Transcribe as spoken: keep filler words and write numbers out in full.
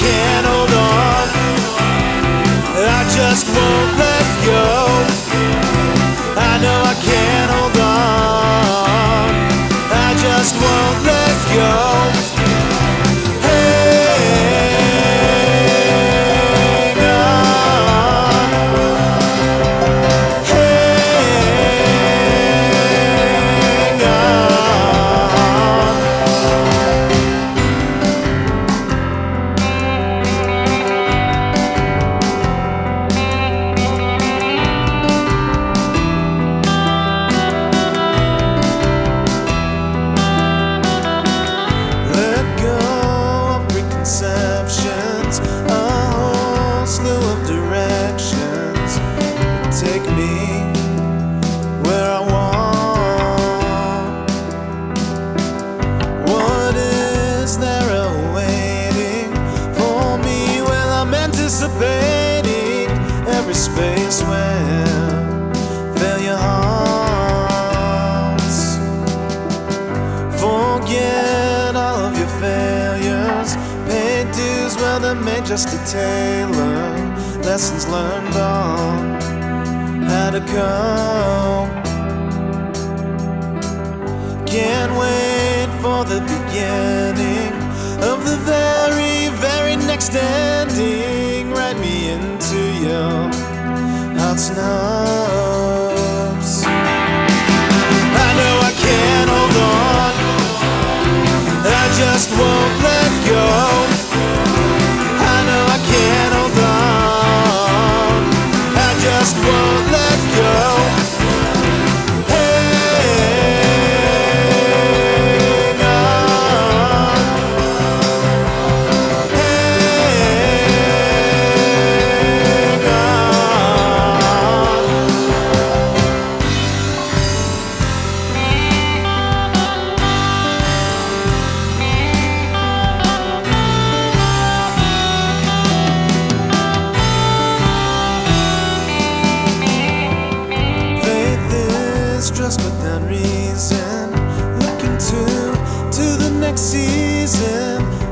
can't hold on. I just won't let go. I know I can't hold on. I just won't let go. Hang on. Hang on. Let go of preconceptions, a whole slew of directions that take me where I want. What is there awaiting for me? Well, I'm anticipating every space where failure haunts. Forget all of your failures, pay dues, well they're made just to tailor lessons learned on how to cope. Can't wait for the beginning of the very, very next ending. Write me into your heart's nubs. I know I can't hold on. I just won't let go. I know I can't hold on. I just won't let go. Hang on. Hang on. Faith is trust without reason, looking to to the next season.